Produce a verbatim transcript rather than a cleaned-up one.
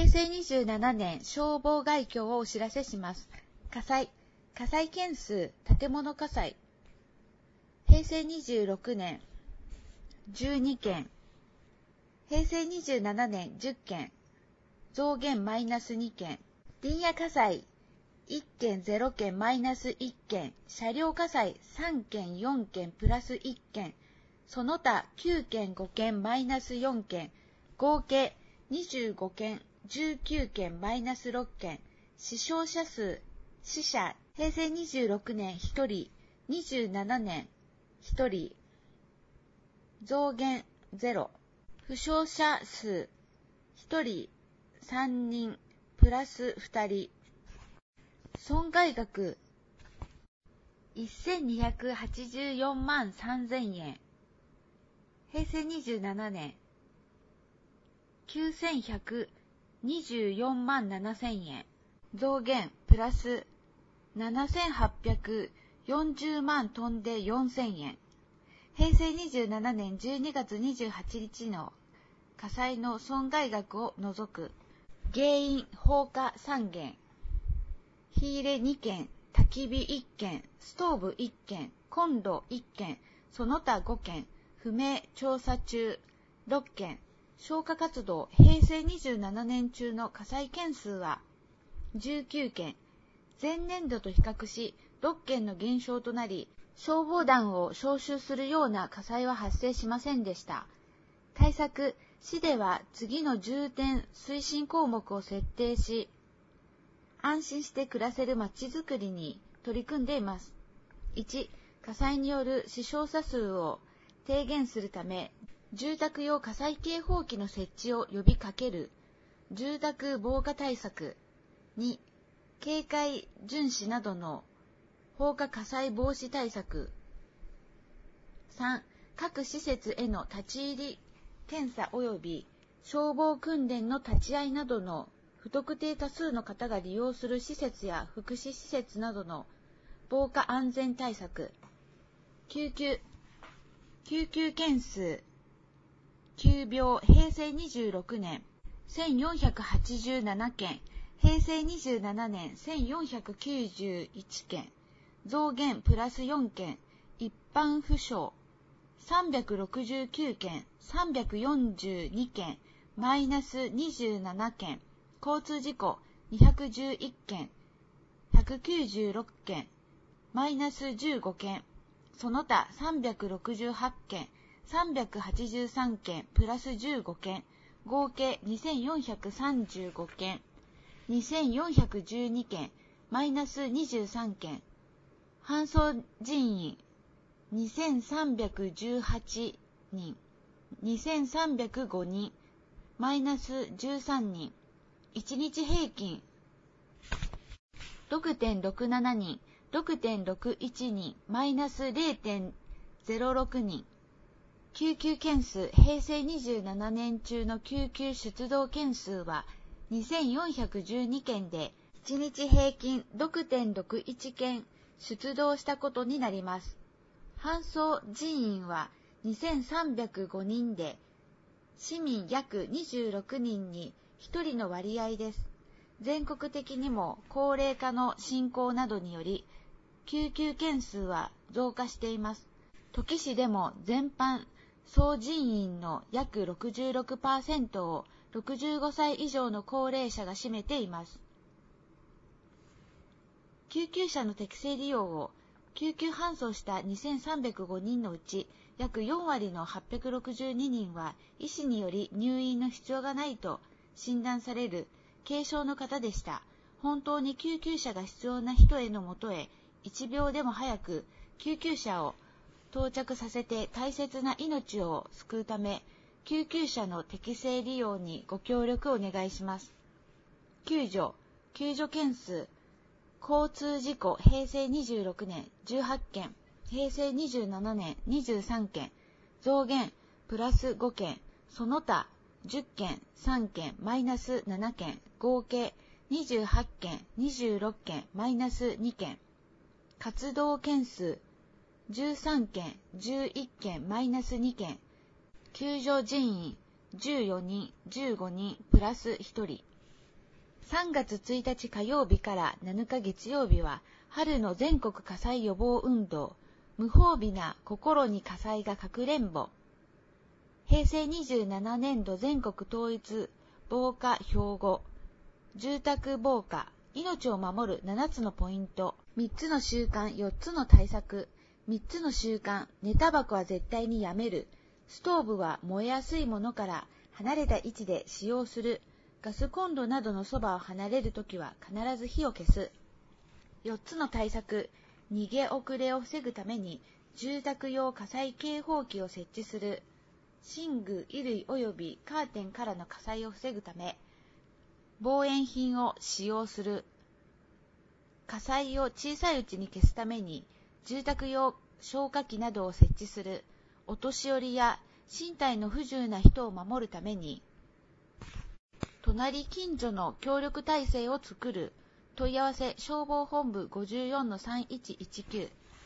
成にじゅうななねん消防概況をお知らせします。火災、火災件数、建物火災。平成にじゅうろくねんじゅうにけん、平成にじゅうななねんじゅっけん、増減マイナスにけん、林野火災いっけんゼロけんマイナスいっけん、車両火災さんけんよんけんプラスいっけん、その他きゅうけんごけんマイナスよんけん、合計にじゅうごけんじゅうきゅうけんマイナスろっけん、死傷者数、死者、平成にじゅうろくねんひとり、にじゅうななねんひとり、増減ゼロ、負傷者数、ひとりさんにん、プラスふたり、損害額せんにひゃくはちじゅうよんまんさんぜんえん、平成にじゅうななねんきゅうせんひゃくにじゅうよんまんななせんえん、増減プラスななせんはっぴゃくよんじゅうまん飛んでよんせんえん、平成にじゅうななねんじゅうにがつにじゅうはちにちの火災の損害額を除く。原因放火さんげん、火入れにけん、焚き火いっけん、ストーブいっけん、コンロいっけん、その他ごけん、不明調査中ろっけん、消火活動平成にじゅうななねん中の火災件数はじゅうきゅうけん、前年度と比較しろっけんの減少となり、消防団を招集するような火災は発生しませんでした。対策、市では次の重点推進項目を設定し、安心して暮らせるまちづくりに取り組んでいます。いち、火災による死傷者数を低減するため、住宅用火災警報器の設置を呼びかける。住宅防火対策。に、警戒巡視などの放火火災防止対策。さん、各施設への立ち入り検査及び消防訓練の立ち会いなどの不特定多数の方が利用する施設や福祉施設などの防火安全対策。救急、救急件数、急病、平成にじゅうろくねんせんよんひゃくはちじゅうななけん、平成にじゅうななねんせんよんひゃくきゅうじゅういちけん、増減プラスよんけん、一般負傷さんびゃくろくじゅうきゅうけん、さんびゃくよんじゅうにけん、マイナスにじゅうななけん、交通事故にひゃくじゅういっけん、ひゃくきゅうじゅうろっけん、マイナスじゅうごけん、その他さんびゃくろくじゅうはちけん、さんびゃくはちじゅうさんけん、プラスじゅうごけん、合計にせんよんひゃくさんじゅうごけん、にせんよんひゃくじゅうにけん、マイナスにじゅうさんけん、搬送人員にせんさんびゃくじゅうはちにん、にせんさんびゃくごにん、マイナスじゅうさんにん、いちにち平均 ろくてんろくななにん、ろくてんろくいちにん、マイナス れいてんゼロろくにん。救急件数、平成にじゅうななねん中の救急出動件数はにせんよんひゃくじゅうにけんで、いちにち平均 ろくてんろくいちけん出動したことになります。搬送人員はにせんさんびゃくごにんで、市民約にじゅうろくにんにひとりの割合です。全国的にも高齢化の進行などにより、救急件数は増加しています。土岐市でも全般、総人員の約 ろくじゅうろくパーセント をろくじゅうごさい以上の高齢者が占めています。救急車の適正利用を救急搬送したにせんさんびゃくごにんのうち、約よんわりのはっぴゃくろくじゅうににんは医師により入院の必要がないと診断される軽症の方でした。本当に救急車が必要な人へのもとへいちびょうでも早く救急車を到着させて大切な命を救うため、救急車の適正利用にご協力をお願いします。救助、救助件数、交通事故、平成にじゅうろくねんじゅうはちけん、平成にじゅうななねんにじゅうさんけん、増減プラスごけん、その他じゅっけん、さんけん、マイナスななけん、合計にじゅうはちけん、にじゅうろっけん、マイナスにけん。活動件数じゅうさんけん、じゅういっけん、マイナスにけん。救助人員じゅうよにん、じゅうごにん、プラスひとり。 さんがつついたち火曜日からなのか月曜日は、春の全国火災予防運動、無防備な心に火災がかくれんぼ。へいせいにじゅうななねんど全国統一防火標語、住宅防火、命を守るななつのポイント、みっつの習慣、よっつの対策、みっつの習慣、寝タバコは絶対にやめる、ストーブは燃えやすいものから離れた位置で使用する、ガスコンロなどのそばを離れるときは必ず火を消す。よっつの対策、逃げ遅れを防ぐために住宅用火災警報器を設置する。寝具、衣類及びカーテンからの火災を防ぐため、防煙品を使用する。火災を小さいうちに消すために住宅用消火器などを設置する。お年寄りや身体の不自由な人を守るために、隣近所の協力体制を作る。問い合わせ消防本部 ごじゅうよんのさんいちいちきゅう